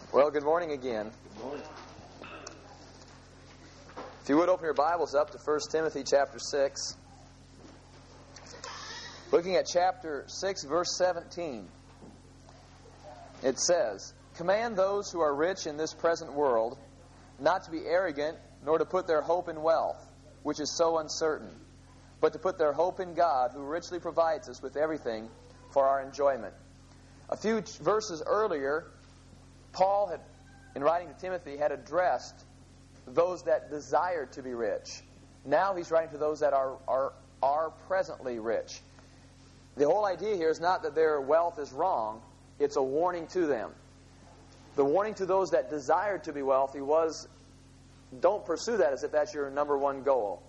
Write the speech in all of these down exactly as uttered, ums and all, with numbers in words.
Well, good morning again. Good morning. If you would open your Bibles up to First Timothy chapter six. Looking at chapter six, verse seventeen. It says, "Command those who are rich in this present world not to be arrogant, nor to put their hope in wealth, which is so uncertain, but to put their hope in God, who richly provides us with everything for our enjoyment." A few verses earlier, Paul, had, in writing to Timothy, had addressed those that desired to be rich. Now he's writing to those that are, are, are presently rich. The whole idea here is not that their wealth is wrong, it's a warning to them. The warning to those that desired to be wealthy was, don't pursue that as if that's your number one goal.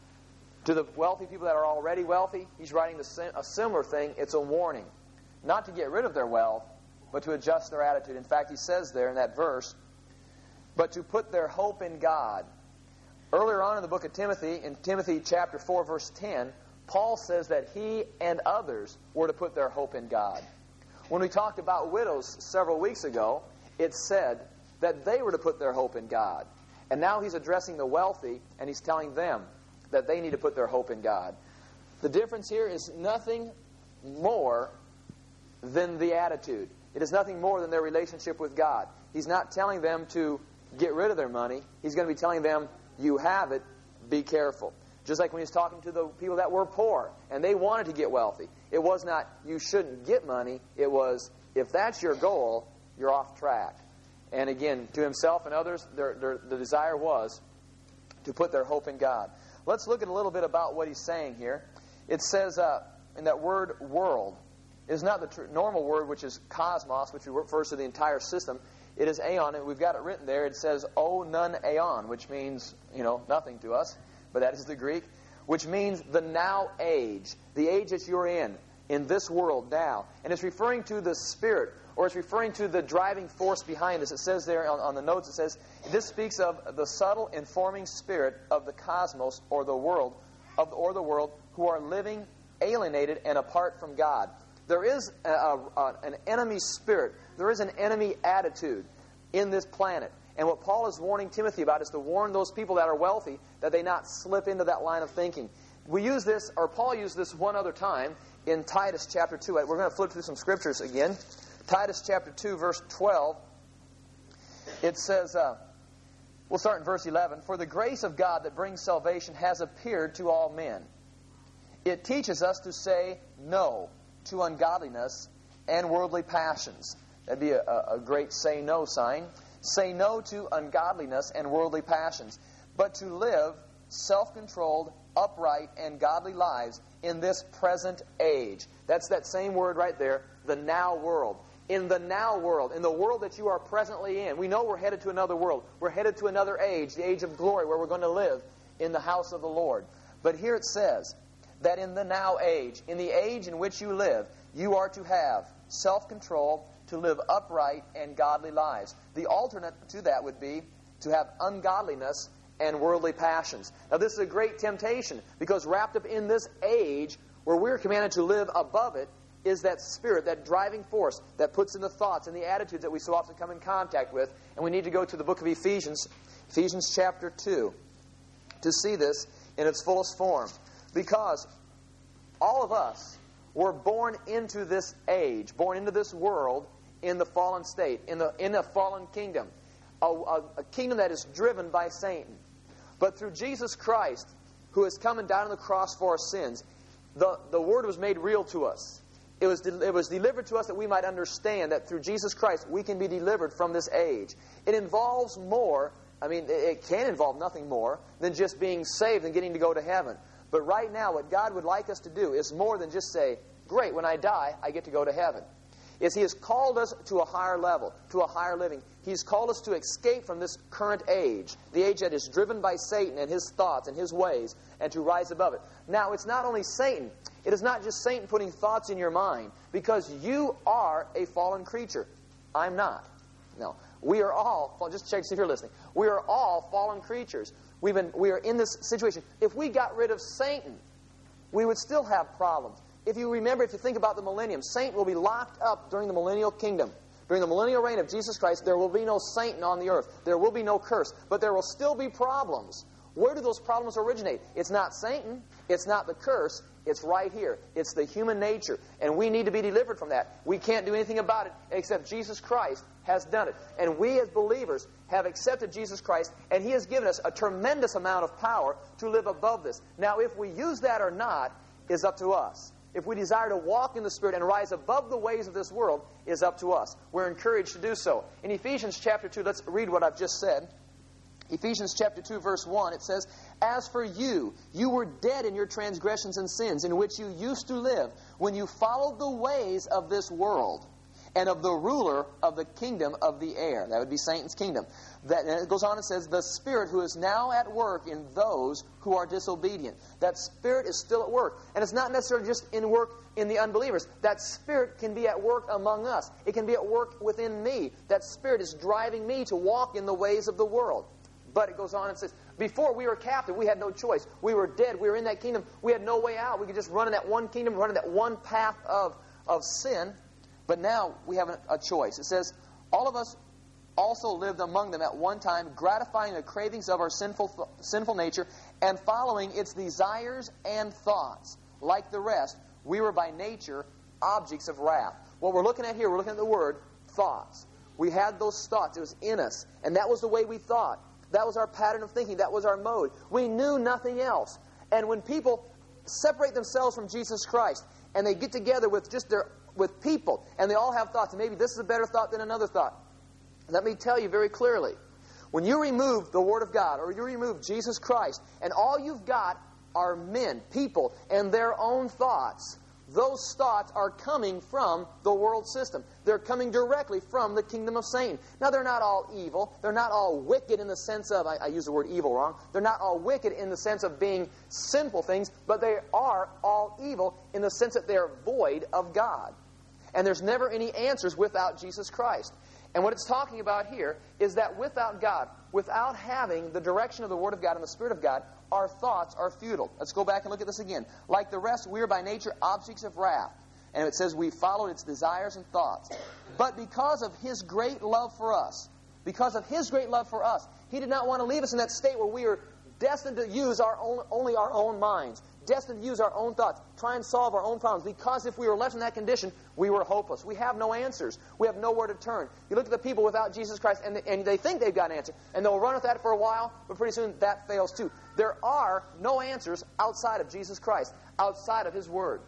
To the wealthy people that are already wealthy, he's writing the, a similar thing. It's a warning. Not to get rid of their wealth, but to adjust their attitude. In fact, he says there in that verse, but to put their hope in God. Earlier on in the book of Timothy, in Timothy chapter four, verse ten, Paul says that he and others were to put their hope in God. When we talked about widows several weeks ago, it said that they were to put their hope in God. And now he's addressing the wealthy, and he's telling them that they need to put their hope in God. The difference here is nothing more than the attitude. It is nothing more than their relationship with God. He's not telling them to get rid of their money. He's going to be telling them, you have it, be careful. Just like when he was talking to the people that were poor and they wanted to get wealthy. It was not, you shouldn't get money. It was, if that's your goal, you're off track. And again, to himself and others, their, their, the desire was to put their hope in God. Let's look at a little bit about what he's saying here. It says uh, in that word world, it is not the tr- normal word, which is cosmos, which refers to the entire system. It is aeon, and we've got it written there. It says o nun aeon, which means, you know, nothing to us, but that is the Greek, which means the now age, the age that you're in, in this world now. And it's referring to the spirit, or it's referring to the driving force behind this. It says there on, on the notes, it says, this speaks of the subtle informing spirit of the cosmos, or the world, of or the world, who are living alienated and apart from God. There is a, a, an enemy spirit. There is an enemy attitude in this planet. And what Paul is warning Timothy about is to warn those people that are wealthy that they not slip into that line of thinking. We use this, or Paul used this one other time in Titus chapter two. We're going to flip through some scriptures again. Titus chapter two, verse twelve. It says, uh, we'll start in verse eleven. For the grace of God that brings salvation has appeared to all men. It teaches us to say no to ungodliness and worldly passions. That'd be a, a great say no sign. Say no to ungodliness and worldly passions, but to live self-controlled, upright, and godly lives in this present age. That's that same word right there, the now world. In the now world, in the world that you are presently in. We know we're headed to another world. We're headed to another age, the age of glory, where we're going to live in the house of the Lord. But here it says that in the now age, in the age in which you live, you are to have self-control, to live upright and godly lives. The alternate to that would be to have ungodliness and worldly passions. Now this is a great temptation, because wrapped up in this age where we're commanded to live above it is that spirit, that driving force that puts in the thoughts and the attitudes that we so often come in contact with. And we need to go to the book of Ephesians, Ephesians chapter two, to see this in its fullest form. Because all of us were born into this age, born into this world in the fallen state, in the in a fallen kingdom, a, a, a kingdom that is driven by Satan. But through Jesus Christ, who has come and died on the cross for our sins, the, the Word was made real to us. It was, de- it was delivered to us that we might understand that through Jesus Christ we can be delivered from this age. It involves more, I mean, it can involve nothing more than just being saved and getting to go to heaven. But right now, what God would like us to do is more than just say, great, when I die, I get to go to heaven. Is He has called us to a higher level, to a higher living. He's called us to escape from this current age, the age that is driven by Satan and his thoughts and his ways, and to rise above it. Now, it's not only Satan. It is not just Satan putting thoughts in your mind, because you are a fallen creature. I'm not. No. We are all, just check to see if you're listening. We are all fallen creatures. We've been, we are in this situation. If we got rid of Satan, we would still have problems. If you remember, if you think about the millennium, Satan will be locked up during the millennial kingdom. During the millennial reign of Jesus Christ, there will be no Satan on the earth. There will be no curse. But there will still be problems. Where do those problems originate? It's not Satan. It's not the curse. It's right here. It's the human nature. And we need to be delivered from that. We can't do anything about it except Jesus Christ has done it. And we as believers have accepted Jesus Christ, and He has given us a tremendous amount of power to live above this. Now, if we use that or not is up to us. If we desire to walk in the Spirit and rise above the ways of this world is up to us. We're encouraged to do so. In Ephesians chapter two, let's read what I've just said. Ephesians chapter two, verse one, it says, "As for you, you were dead in your transgressions and sins, in which you used to live, when you followed the ways of this world, and of the ruler of the kingdom of the air." That would be Satan's kingdom. That, and it goes on and says, "The Spirit who is now at work in those who are disobedient." That Spirit is still at work. And it's not necessarily just in work in the unbelievers. That Spirit can be at work among us. It can be at work within me. That Spirit is driving me to walk in the ways of the world. But it goes on and says, before we were captive, we had no choice. We were dead. We were in that kingdom. We had no way out. We could just run in that one kingdom, run in that one path of, of sin. But now we have a, a choice. It says, all of us also lived among them at one time, gratifying the cravings of our sinful, sinful nature and following its desires and thoughts. Like the rest, we were by nature objects of wrath. What we're looking at here, we're looking at the word thoughts. We had those thoughts. It was in us. And that was the way we thought. That was our pattern of thinking. That was our mode. We knew nothing else. And when people separate themselves from Jesus Christ and they get together with just their with people and they all have thoughts, and maybe this is a better thought than another thought, let me tell you very clearly, when you remove the Word of God or you remove Jesus Christ and all you've got are men, people, and their own thoughts, those thoughts are coming from the world system. They're coming directly from the kingdom of Satan. Now, they're not all evil. They're not all wicked in the sense of, I, I use the word evil wrong. They're not all wicked in the sense of being sinful things, but they are all evil in the sense that they're void of God. And there's never any answers without Jesus Christ. And what it's talking about here is that without God, without having the direction of the Word of God and the Spirit of God, our thoughts are futile. Let's go back and look at this again. Like the rest, we are by nature objects of wrath. And it says we followed its desires and thoughts. But because of His great love for us, because of His great love for us, He did not want to leave us in that state where we are destined to use our own, only our own minds, destined to use our own thoughts, try and solve our own problems. Because if we were left in that condition, we were hopeless. We have no answers. We have nowhere to turn. You look at the people without Jesus Christ, and they, and they think they've got an answer, and they'll run with that for a while, but pretty soon that fails too. There are no answers outside of Jesus Christ, outside of His Word.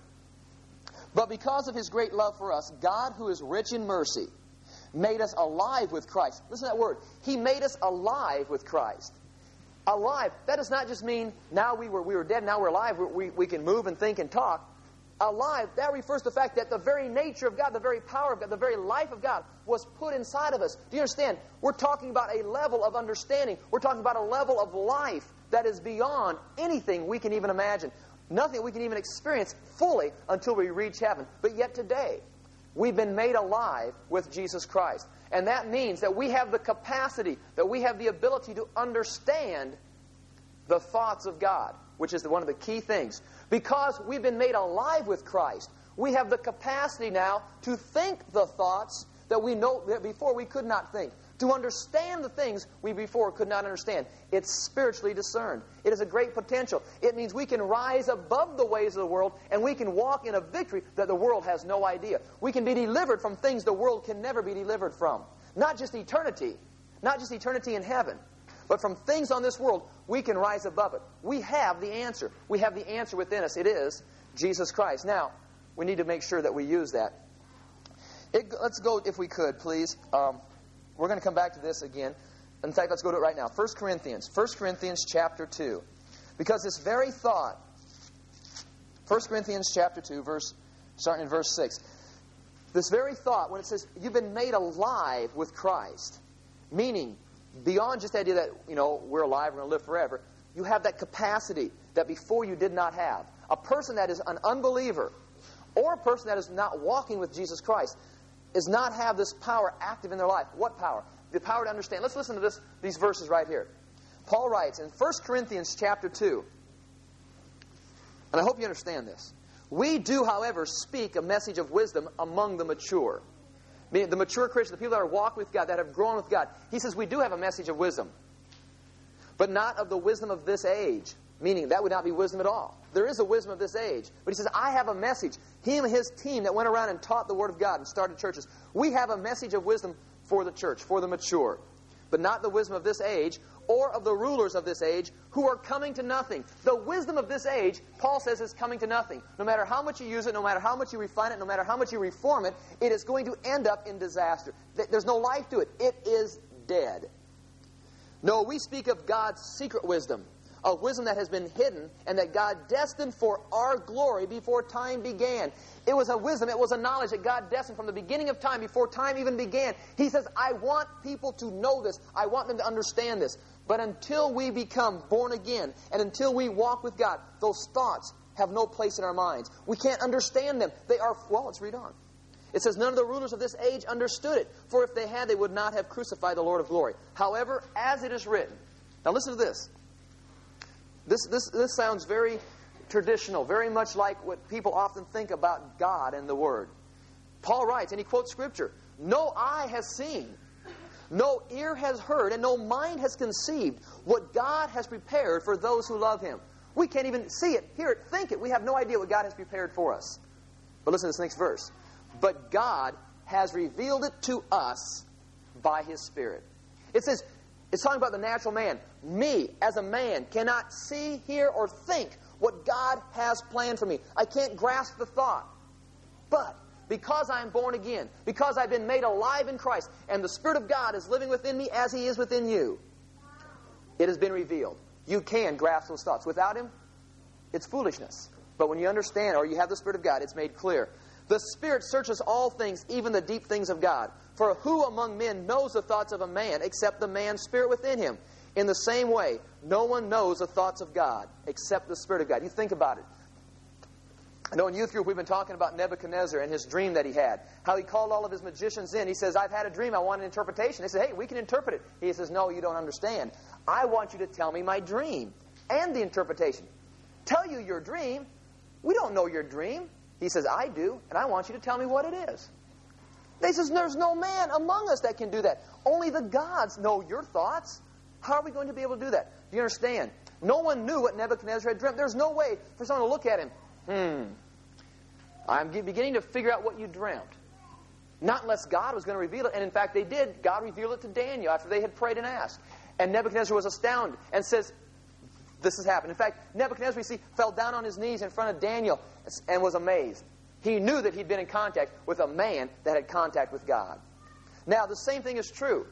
But because of His great love for us, God, who is rich in mercy, made us alive with Christ. Listen to that word. He made us alive with Christ. Alive. That does not just mean now we were we were dead, now we're alive, we, we, we can move and think and talk. Alive, that refers to the fact that the very nature of God, the very power of God, the very life of God was put inside of us. Do you understand? We're talking about a level of understanding. We're talking about a level of life that is beyond anything we can even imagine. Nothing we can even experience fully until we reach heaven. But yet today, we've been made alive with Jesus Christ. And that means that we have the capacity, that we have the ability to understand the thoughts of God, which is one of the key things. Because we've been made alive with Christ, we have the capacity now to think the thoughts that we know that before we could not think. To understand the things we before could not understand. It's spiritually discerned. It is a great potential. It means we can rise above the ways of the world and we can walk in a victory that the world has no idea. We can be delivered from things the world can never be delivered from. Not just eternity, not just eternity in heaven, but from things on this world, we can rise above it. We have the answer. We have the answer within us. It is Jesus Christ. Now, we need to make sure that we use that. It, let's go, if we could, please. Um, We're going to come back to this again. In fact, let's go to it right now. First Corinthians. First Corinthians chapter two. Because this very thought, First Corinthians chapter two, verse, starting in verse six. This very thought, when it says, you've been made alive with Christ, meaning, beyond just the idea that, you know, we're alive, we're going to live forever, you have that capacity that before you did not have. A person that is an unbeliever, or a person that is not walking with Jesus Christ, is not have this power active in their life. What power? The power to understand. Let's listen to this, these verses right here. Paul writes in First Corinthians chapter two, and I hope you understand this. We do, however, speak a message of wisdom among the mature, The mature Christians, the people that are walking with God, that have grown with God. He says we do have a message of wisdom, but not of the wisdom of this age. Meaning that would not be wisdom at all. There is a wisdom of this age. But he says, I have a message. He and his team that went around and taught the Word of God and started churches. We have a message of wisdom for the church, for the mature. But not the wisdom of this age or of the rulers of this age who are coming to nothing. The wisdom of this age, Paul says, is coming to nothing. No matter how much you use it, no matter how much you refine it, no matter how much you reform it, it is going to end up in disaster. There's no life to it. It is dead. No, we speak of God's secret wisdom. A wisdom that has been hidden and that God destined for our glory before time began. It was a wisdom, it was a knowledge that God destined from the beginning of time, before time even began. He says, I want people to know this. I want them to understand this. But until we become born again and until we walk with God, those thoughts have no place in our minds. We can't understand them. They are, well, let's read on. It says, none of the rulers of this age understood it, for if they had, they would not have crucified the Lord of glory. However, as it is written. Now listen to this. This, this, this sounds very traditional, very much like what people often think about God and the Word. Paul writes, and he quotes Scripture, no eye has seen, no ear has heard, and no mind has conceived what God has prepared for those who love Him. We can't even see it, hear it, think it. We have no idea what God has prepared for us. But listen to this next verse. But God has revealed it to us by His Spirit. It says, it's talking about the natural man. Me, as a man, cannot see, hear, or think what God has planned for me. I can't grasp the thought. But because I am born again, because I've been made alive in Christ, and the Spirit of God is living within me as He is within you, it has been revealed. You can grasp those thoughts. Without Him, it's foolishness. But when you understand, or you have the Spirit of God, it's made clear. The Spirit searches all things, even the deep things of God. For who among men knows the thoughts of a man except the man's spirit within him? In the same way, no one knows the thoughts of God except the Spirit of God. You think about it. I know in youth group we've been talking about Nebuchadnezzar and his dream that he had. How he called all of his magicians in. He says, I've had a dream. I want an interpretation. They said, hey, we can interpret it. He says, no, you don't understand. I want you to tell me my dream and the interpretation. Tell you your dream. We don't know your dream. He says, I do, and I want you to tell me what it is. They says, there's no man among us that can do that. Only the gods know your thoughts. How are we going to be able to do that? Do you understand? No one knew what Nebuchadnezzar had dreamt. There's no way for someone to look at him. Hmm. I'm beginning to figure out what you dreamt. Not unless God was going to reveal it. And in fact, they did. God revealed it to Daniel after they had prayed and asked. And Nebuchadnezzar was astounded and says, this has happened. In fact, Nebuchadnezzar, we see, fell down on his knees in front of Daniel and was amazed. He knew that he'd been in contact with a man that had contact with God. Now, the same thing is true.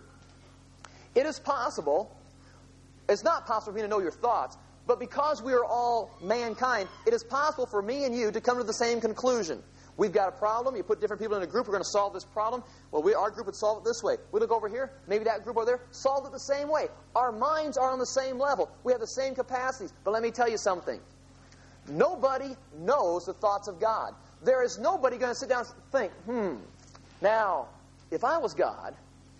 It is possible, it's not possible for me to know your thoughts, but because we are all mankind, it is possible for me and you to come to the same conclusion. We've got a problem. You put different people in a group. We're going to solve this problem. Well, we, our group would solve it this way. We look over here. Maybe that group over there solved it the same way. Our minds are on the same level. We have the same capacities. But let me tell you something. Nobody knows the thoughts of God. There is nobody going to sit down and think, hmm, now, if I was God,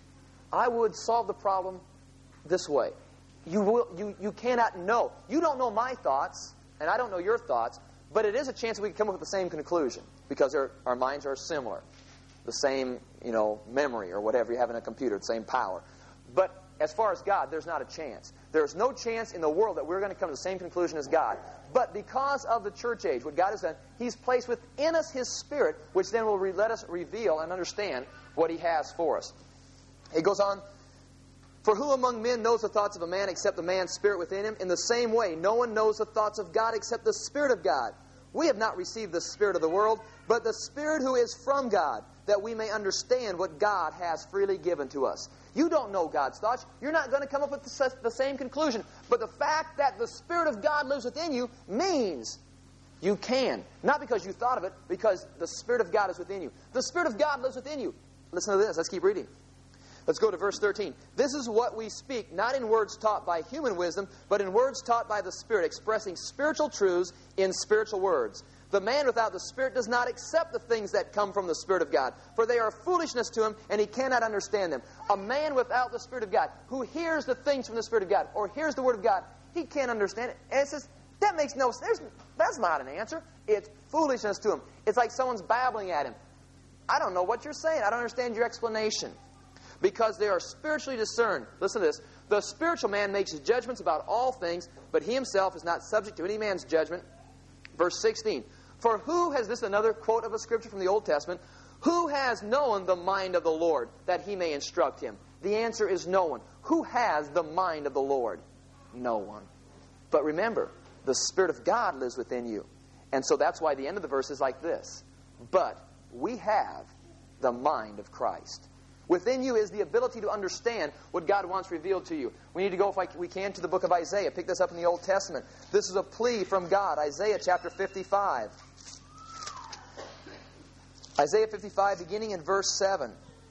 I would solve the problem this way. You, will, you, you cannot know. You don't know my thoughts, and I don't know your thoughts, but it is a chance that we can come up with the same conclusion because our minds are similar. The same, you know, memory or whatever you have in a computer, the same power. But as far as God, there's not a chance. There's no chance in the world that we're going to come to the same conclusion as God. But because of the church age, what God has done, He's placed within us His Spirit, which then will re- let us reveal and understand what He has for us. It goes on, for who among men knows the thoughts of a man except the man's spirit within him? In the same way, no one knows the thoughts of God except the Spirit of God. We have not received the spirit of the world, but the Spirit who is from God, that we may understand what God has freely given to us. You don't know God's thoughts. You're not going to come up with the same conclusion. But the fact that the Spirit of God lives within you means you can. Not because you thought of it, because the Spirit of God is within you. The Spirit of God lives within you. Listen to this. Let's keep reading. Let's go to verse thirteen. This is what we speak, not in words taught by human wisdom, but in words taught by the Spirit, expressing spiritual truths in spiritual words. The man without the Spirit does not accept the things that come from the Spirit of God, for they are foolishness to him, and he cannot understand them. A man without the Spirit of God, who hears the things from the Spirit of God, or hears the Word of God, he can't understand it. And it says, that makes no sense. That's not an answer. It's foolishness to him. It's like someone's babbling at him. I don't know what you're saying. I don't understand your explanation. Because they are spiritually discerned. Listen to this. The spiritual man makes his judgments about all things, but he himself is not subject to any man's judgment. Verse sixteen. For who has, this is another quote of a scripture from the Old Testament, who has known the mind of the Lord, that he may instruct him? The answer is no one. Who has the mind of the Lord? No one. But remember, the Spirit of God lives within you. And so that's why the end of the verse is like this. But we have the mind of Christ. Within you is the ability to understand what God wants revealed to you. We need to go, if we can, to the book of Isaiah. Pick this up in the Old Testament. This is a plea from God. Isaiah chapter fifty-five. Isaiah fifty-five, beginning in verse seven.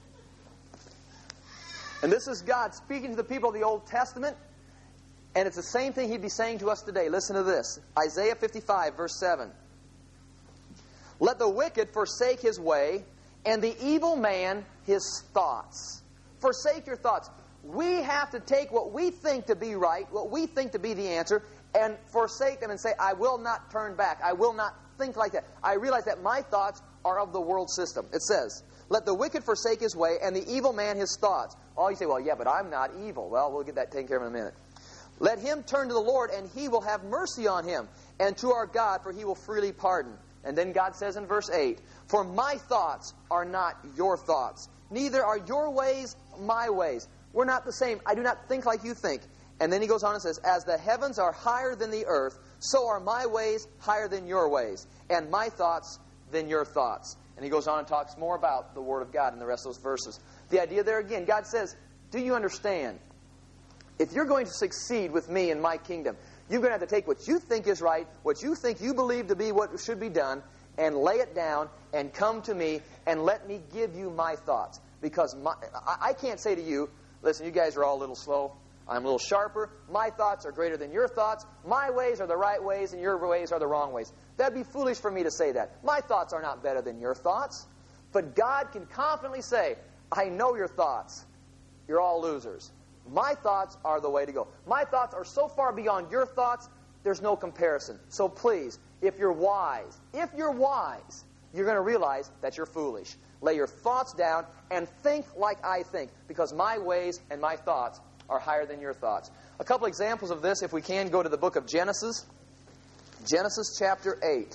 And this is God speaking to the people of the Old Testament. And it's the same thing He'd be saying to us today. Listen to this. Isaiah fifty-five, verse seven. Let the wicked forsake his way, and the evil man his thoughts. Forsake your thoughts. We have to take what we think to be right, what we think to be the answer, and forsake them and say, I will not turn back. I will not think like that. I realize that my thoughts are of the world system. It says, let the wicked forsake his way, and the evil man his thoughts. Oh, you say, well, yeah, but I'm not evil. Well, we'll get that taken care of in a minute. Let him turn to the Lord, and He will have mercy on him, and to our God, for He will freely pardon. And then God says in verse eight, for my thoughts are not your thoughts, neither are your ways my ways. We're not the same. I do not think like you think. And then He goes on and says, as the heavens are higher than the earth, so are my ways higher than your ways, and my thoughts than your thoughts. And He goes on and talks more about the Word of God in the rest of those verses. The idea there again, God says, do you understand? If you're going to succeed with me in my kingdom, you're going to have to take what you think is right, what you think you believe to be what should be done, and lay it down and come to me and let me give you my thoughts. Because my, I, I can't say to you, listen, you guys are all a little slow. I'm a little sharper. My thoughts are greater than your thoughts. My ways are the right ways and your ways are the wrong ways. That'd be foolish for me to say that. My thoughts are not better than your thoughts. But God can confidently say, I know your thoughts. You're all losers. My thoughts are the way to go. My thoughts are so far beyond your thoughts, there's no comparison. So please, if you're wise, if you're wise, you're going to realize that you're foolish. Lay your thoughts down and think like I think, because my ways and my thoughts are higher than your thoughts. A couple examples of this, if we can, go to the book of Genesis. Genesis chapter eight.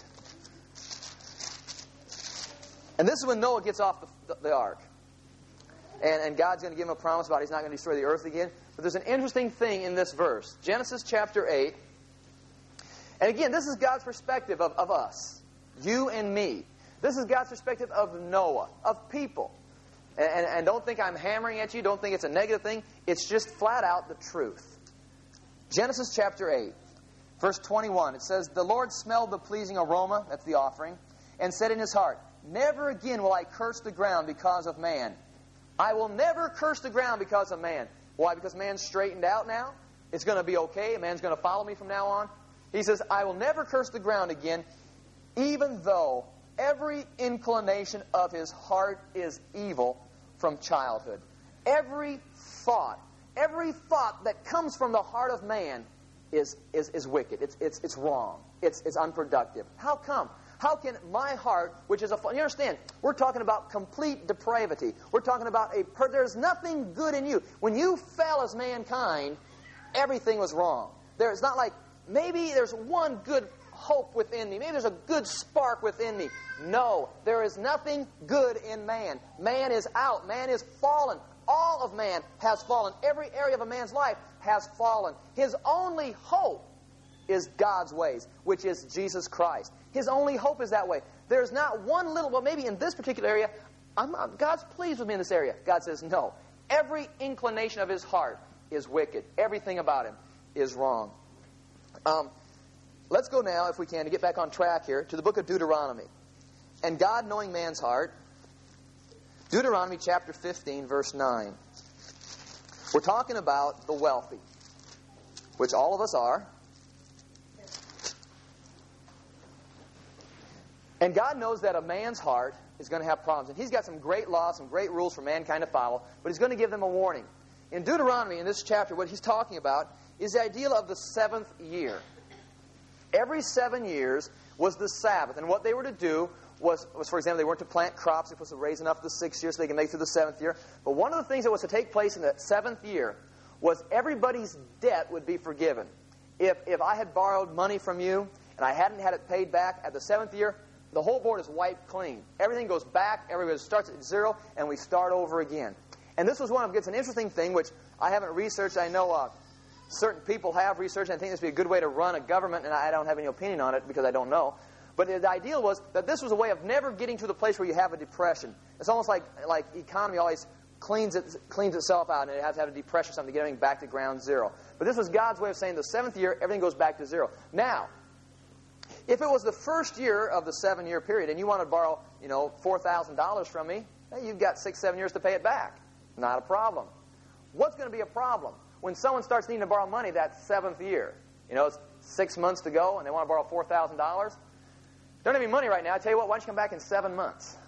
And this is when Noah gets off the, the, the ark. And, and God's going to give him a promise about He's not going to destroy the earth again. But there's an interesting thing in this verse. Genesis chapter eight. And again, this is God's perspective of, of us. You and me. This is God's perspective of Noah, of people. And, and, and don't think I'm hammering at you. Don't think it's a negative thing. It's just flat out the truth. Genesis chapter eight, verse twenty-one. It says, the Lord smelled the pleasing aroma, that's the offering, and said in His heart, never again will I curse the ground because of man. I will never curse the ground because of man. Why? Because man's straightened out now? It's going to be okay. Man's going to follow me from now on. He says, I will never curse the ground again, even though every inclination of his heart is evil from childhood. Every thought, every thought that comes from the heart of man is, is, is wicked. It's, it's, it's wrong. It's, it's unproductive. How come? How can my heart, which is a... You understand, we're talking about complete depravity. We're talking about a... Per, there's nothing good in you. When you fell as mankind, everything was wrong. There, it's not like, maybe there's one good hope within me. Maybe there's a good spark within me. No, there is nothing good in man. Man is out. Man is fallen. All of man has fallen. Every area of a man's life has fallen. His only hope is God's ways, which is Jesus Christ. His only hope is that way. There's not one little, well, maybe in this particular area, I'm not, God's pleased with me in this area. God says, no. Every inclination of His heart is wicked. Everything about Him is wrong. Um, let's go now, if we can, to get back on track here, to the book of Deuteronomy. And God knowing man's heart. Deuteronomy chapter fifteen, verse nine. We're talking about the wealthy, which all of us are. And God knows that a man's heart is going to have problems. And He's got some great laws, some great rules for mankind to follow, but He's going to give them a warning. In Deuteronomy, in this chapter, what He's talking about is the idea of the seventh year. Every seven years was the Sabbath. And what they were to do was, was, for example, they weren't to plant crops. They were supposed to raise enough the sixth year so they can make through the seventh year. But one of the things that was to take place in the seventh year was everybody's debt would be forgiven. If, if I had borrowed money from you and I hadn't had it paid back at the seventh year, the whole board is wiped clean. Everything goes back. Everybody starts at zero, and we start over again. And this was one of, it's an interesting thing, which I haven't researched. I know uh, certain people have researched, and I think this would be a good way to run a government, and I don't have any opinion on it because I don't know. But the ideal was that this was a way of never getting to the place where you have a depression. It's almost like like economy always cleans it, cleans itself out, and it has to have a depression or something to get everything back to ground zero. But this was God's way of saying the seventh year, everything goes back to zero. Now, if it was the first year of the seven-year period, and you want to borrow, you know, four thousand dollars from me, hey, you've got six, seven years to pay it back. Not a problem. What's going to be a problem? When someone starts needing to borrow money that seventh year, you know, it's six months to go, and they want to borrow four thousand dollars. Don't have any money right now. I tell you what, why don't you come back in seven months?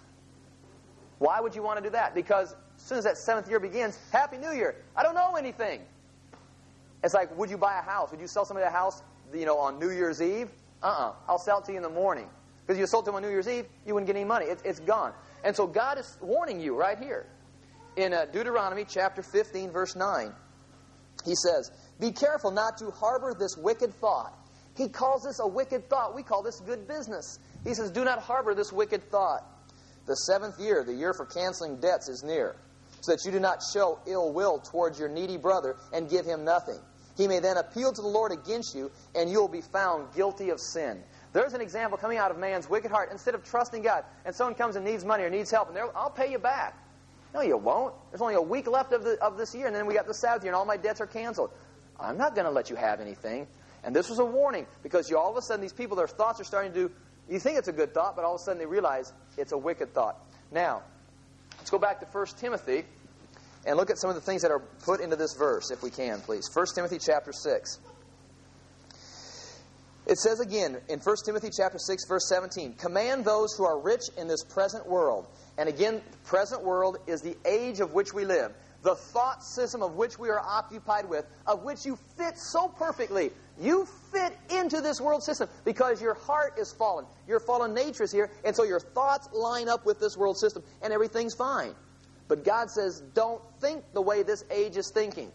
Why would you want to do that? Because as soon as that seventh year begins, Happy New Year. I don't know anything. It's like, would you buy a house? Would you sell somebody a house, you know, on New Year's Eve? Uh-uh. I'll sell it to you in the morning. Because if you sold it to them on New Year's Eve, you wouldn't get any money. It's, it's gone. And so God is warning you right here. In uh, Deuteronomy chapter fifteen, verse nine, he says, be careful not to harbor this wicked thought. He calls this a wicked thought. We call this good business. He says, do not harbor this wicked thought. The seventh year, the year for canceling debts, is near, so that you do not show ill will towards your needy brother and give him nothing. He may then appeal to the Lord against you, and you will be found guilty of sin. There's an example coming out of man's wicked heart. Instead of trusting God, and someone comes and needs money or needs help, and I'll pay you back. No, you won't. There's only a week left of, the, of this year, and then we got the Sabbath year, and all my debts are canceled. I'm not going to let you have anything. And this was a warning, because you all of a sudden, these people, their thoughts are starting to do, you think it's a good thought, but all of a sudden they realize it's a wicked thought. Now, let's go back to First Timothy and look at some of the things that are put into this verse, if we can, please. First Timothy chapter six. It says again in First Timothy chapter six, verse seventeen, command those who are rich in this present world. And again, the present world is the age of which we live, the thought system of which we are occupied with, of which you fit so perfectly. You fit into this world system because your heart is fallen. Your fallen nature is here, and so your thoughts line up with this world system, and everything's fine. But God says, don't think the way this age is thinking.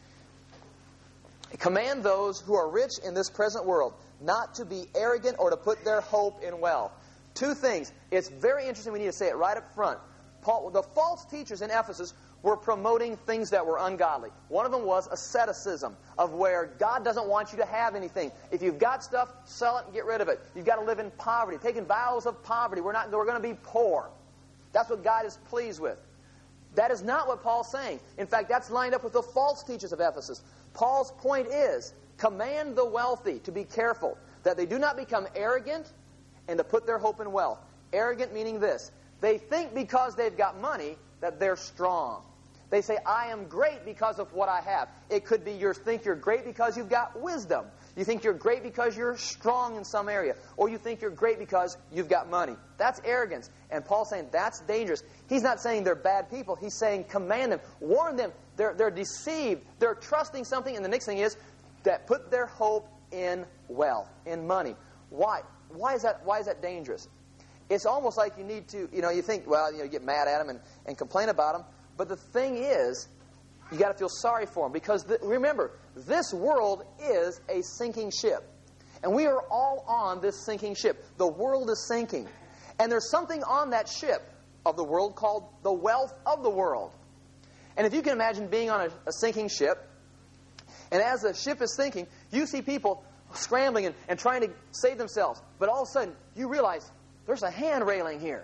Command those who are rich in this present world not to be arrogant or to put their hope in wealth. Two things. It's very interesting. We need to say it right up front. Paul, the false teachers in Ephesus were promoting things that were ungodly. One of them was asceticism, of where God doesn't want you to have anything. If you've got stuff, sell it and get rid of it. You've got to live in poverty, taking vows of poverty. We're not. We're going to be poor. That's what God is pleased with. That is not what Paul's saying. In fact, that's lined up with the false teachers of Ephesus. Paul's point is, command the wealthy to be careful, that they do not become arrogant and to put their hope in wealth. Arrogant meaning this. They think because they've got money that they're strong. They say, I am great because of what I have. It could be you think you're great because you've got wisdom. You think you're great because you're strong in some area. Or you think you're great because you've got money. That's arrogance. And Paul's saying that's dangerous. He's not saying they're bad people. He's saying command them. Warn them. They're, they're deceived. They're trusting something. And the next thing is that put their hope in wealth, in money. Why? Why is that, why is that dangerous? It's almost like you need to, you know, you think, well, you know, you get mad at them and, and complain about them. But the thing is, you got to feel sorry for them. Because, the, remember, this world is a sinking ship. And we are all on this sinking ship. The world is sinking. And there's something on that ship of the world called the wealth of the world. And if you can imagine being on a, a sinking ship, and as the ship is sinking, you see people scrambling and, and trying to save themselves. But all of a sudden, you realize there's a hand railing here.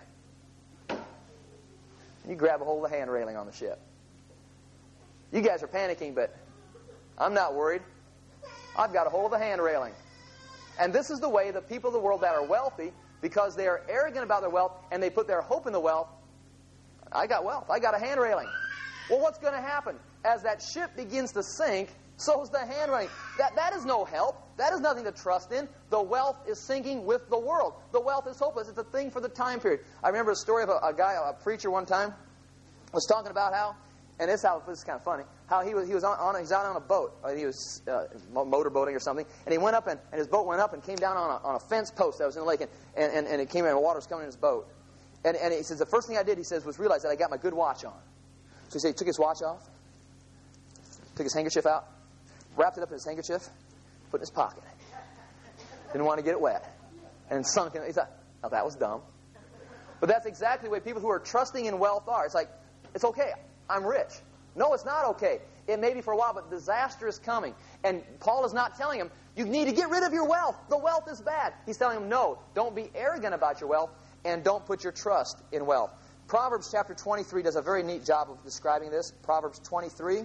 You grab a hold of the hand railing on the ship. You guys are panicking, but I'm not worried. I've got a hold of the hand railing. And this is the way the people of the world that are wealthy, because they are arrogant about their wealth and they put their hope in the wealth. I got wealth. I got a hand railing. Well, what's going to happen? As that ship begins to sink, so is the hand railing. That, that is no help. That is nothing to trust in. The wealth is sinking with the world. The wealth is hopeless. It's a thing for the time period. I remember a story of a, a guy, a preacher one time, was talking about how, and this, how, this is kind of funny, how he was he was on, on he's out on a boat. Or he was uh, motorboating or something, and he went up and, and his boat went up and came down on a, on a fence post that was in the lake, and, and, and it came in and the water was coming in his boat. And, and he says the first thing I did, he says, was realize that I got my good watch on. So he said he took his watch off, took his handkerchief out, wrapped it up in his handkerchief, put it in his pocket. Didn't want to get it wet, and sunk in. He thought, oh, that was dumb. But that's exactly the way people who are trusting in wealth are. It's like, it's okay, I'm rich. No, it's not okay. It may be for a while, but disaster is coming. And Paul is not telling him, you need to get rid of your wealth. The wealth is bad. He's telling him, no, don't be arrogant about your wealth, and don't put your trust in wealth. Proverbs chapter twenty-three does a very neat job of describing this. Proverbs twenty-three.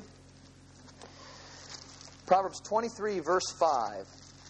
Proverbs twenty-three, verse five.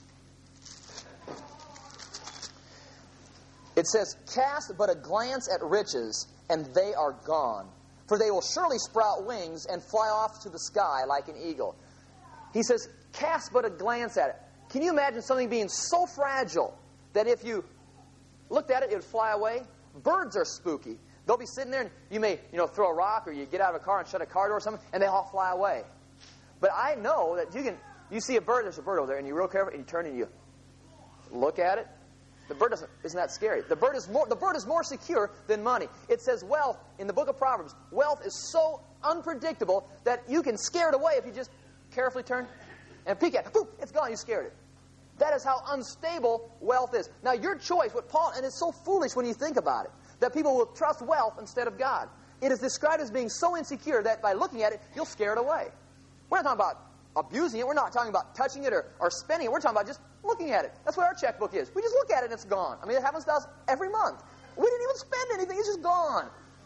It says, cast but a glance at riches, and they are gone. For they will surely sprout wings and fly off to the sky like an eagle. He says, cast but a glance at it. Can you imagine something being so fragile that if you looked at it, it would fly away? Birds are spooky. They'll be sitting there, and you may, you know, throw a rock, or you get out of a car and shut a car door or something, and they all fly away. But I know that you can, you see a bird, there's a bird over there, and you're real careful, and you turn and you look at it. The bird doesn't, isn't that scary? The bird is more, the bird is more secure than money. It says wealth, in the book of Proverbs, wealth is so unpredictable that you can scare it away if you just carefully turn and peek at it. Boom, it's gone, you scared it. That is how unstable wealth is. Now, your choice, what Paul, and it's so foolish when you think about it, that people will trust wealth instead of God. It is described as being so insecure that by looking at it, you'll scare it away. We're not talking about abusing it. We're not talking about touching it or, or spending it. We're talking about just looking at it. That's what our checkbook is. We just look at it and it's gone. I mean, it happens to us every month. We didn't even spend anything. It's just gone.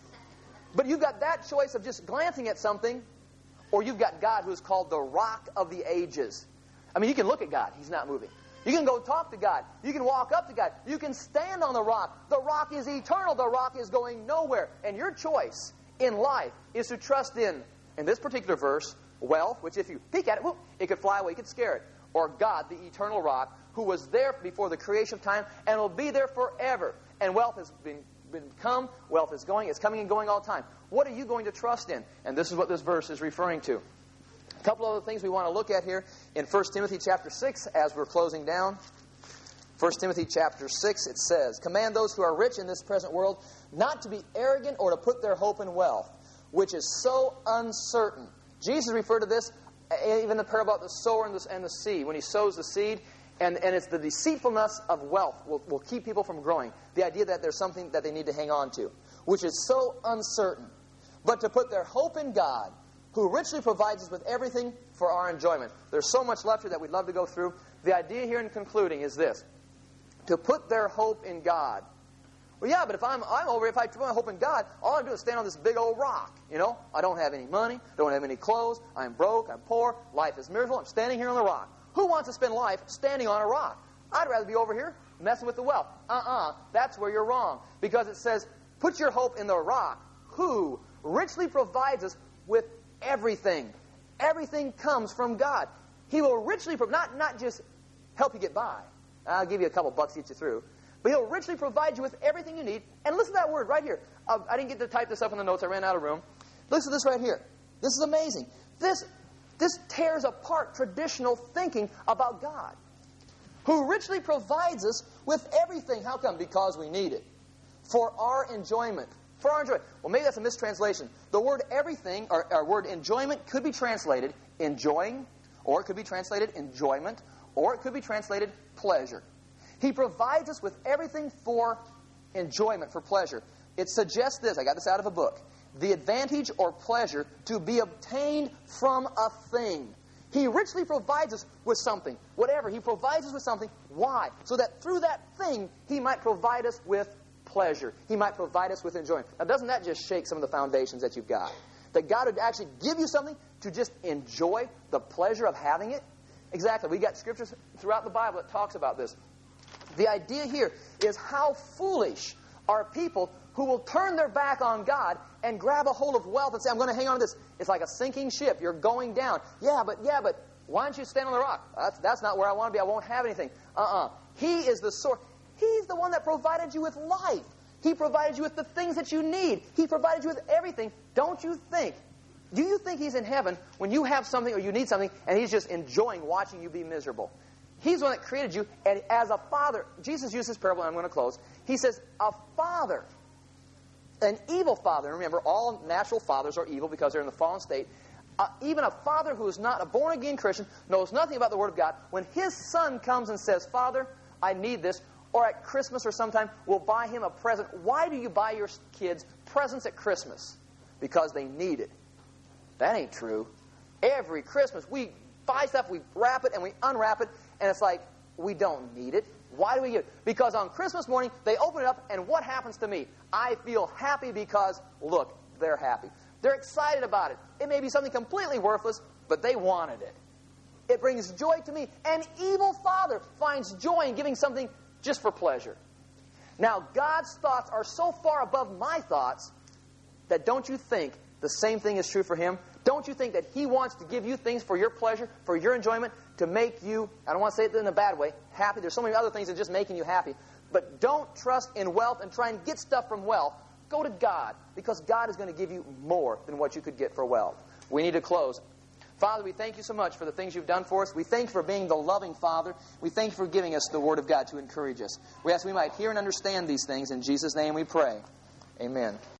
But you've got that choice of just glancing at something, or you've got God, who is called the Rock of the Ages. I mean, you can look at God. He's not moving. You can go talk to God. You can walk up to God. You can stand on the rock. The rock is eternal. The rock is going nowhere. And your choice in life is to trust in, in this particular verse, wealth, which if you peek at it, whoop, it could fly away, you could scare it. Or God, the eternal rock, who was there before the creation of time and will be there forever. And wealth has been, been come, wealth is going, it's coming and going all the time. What are you going to trust in? And this is what this verse is referring to. A couple other things we want to look at here in First Timothy chapter six as we're closing down. First Timothy chapter six, it says, command those who are rich in this present world not to be arrogant or to put their hope in wealth, which is so uncertain. Jesus referred to this, even the parable about the sower and the, and the seed. When he sows the seed, and, and it's the deceitfulness of wealth will, will keep people from growing. The idea that there's something that they need to hang on to, which is so uncertain. But to put their hope in God, who richly provides us with everything for our enjoyment. There's so much left here that we'd love to go through. The idea here in concluding is this. To put their hope in God. Well, yeah, but if I'm I'm over, if I put my hope in God, all I do is stand on this big old rock. You know, I don't have any money, don't have any clothes, I'm broke, I'm poor, life is miserable, I'm standing here on the rock. Who wants to spend life standing on a rock? I'd rather be over here messing with the wealth. Uh-uh, that's where you're wrong. Because it says, put your hope in the rock, who richly provides us with everything. Everything comes from God. He will richly, not, not just help you get by. I'll give you a couple bucks to get you through. But He'll richly provide you with everything you need. And listen to that word right here. Uh, I didn't get to type this up in the notes. I ran out of room. Listen to this right here. This is amazing. This, this tears apart traditional thinking about God, who richly provides us with everything. How come? Because we need it. For our enjoyment. For our enjoyment. Well, maybe that's a mistranslation. The word everything, or, or word enjoyment, could be translated enjoying, or it could be translated enjoyment, or it could be translated pleasure. He provides us with everything for enjoyment, for pleasure. It suggests this. I got this out of a book. The advantage or pleasure to be obtained from a thing. He richly provides us with something. Whatever. He provides us with something. Why? So that through that thing, He might provide us with pleasure. He might provide us with enjoyment. Now, doesn't that just shake some of the foundations that you've got? That God would actually give you something to just enjoy the pleasure of having it? Exactly. We've got scriptures throughout the Bible that talks about this. The idea here is how foolish are people who will turn their back on God and grab a hold of wealth and say, I'm going to hang on to this. It's like a sinking ship. You're going down. Yeah, but yeah, but why don't you stand on the rock? That's, that's not where I want to be. I won't have anything. Uh-uh. He is the source. He's the one that provided you with life. He provided you with the things that you need. He provided you with everything. Don't you think Do you think He's in heaven when you have something or you need something and He's just enjoying watching you be miserable? He's the one that created you, and as a father, Jesus used this parable, and I'm going to close. He says, a father, an evil father, and remember, all natural fathers are evil because they're in the fallen state. Uh, even a father who is not a born-again Christian, knows nothing about the Word of God, when his son comes and says, Father, I need this, or at Christmas or sometime, will buy him a present. Why do you buy your kids presents at Christmas? Because they need it. That ain't true. Every Christmas, we buy stuff, we wrap it, and we unwrap it, and it's like, we don't need it. Why do we get it? Because on Christmas morning, they open it up, and what happens to me? I feel happy because, look, they're happy. They're excited about it. It may be something completely worthless, but they wanted it. It brings joy to me. An evil father finds joy in giving something just for pleasure. Now, God's thoughts are so far above my thoughts that don't you think the same thing is true for Him? Don't you think that He wants to give you things for your pleasure, for your enjoyment, to make you, I don't want to say it in a bad way, happy. There's so many other things that are just making you happy. But don't trust in wealth and try and get stuff from wealth. Go to God, because God is going to give you more than what you could get for wealth. We need to close. Father, we thank you so much for the things you've done for us. We thank you for being the loving Father. We thank you for giving us the Word of God to encourage us. We ask we might hear and understand these things. In Jesus' name we pray. Amen.